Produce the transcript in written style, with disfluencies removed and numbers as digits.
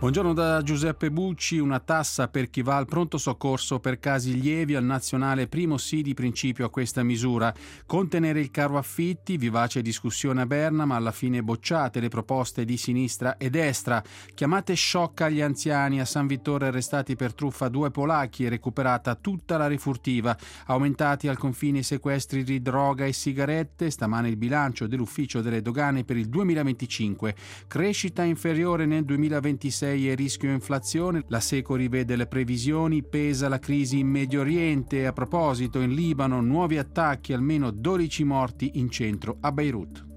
Buongiorno da Giuseppe Bucci. Una tassa per chi va al pronto soccorso per casi lievi al nazionale, primo sì di principio a questa misura. Contenere il caro affitti, vivace discussione a Berna, ma alla fine bocciate le proposte di sinistra e destra. Chiamate shock agli anziani, a San Vittore arrestati per truffa 2 polacchi e recuperata tutta la refurtiva. Aumentati al confine i sequestri di droga e sigarette, stamane il bilancio dell'ufficio delle dogane per il 2025. Crescita inferiore nel 2026 e rischio inflazione, la Seco rivede le previsioni, pesa la crisi in Medio Oriente. A proposito, in Libano nuovi attacchi, almeno 12 morti in centro a Beirut.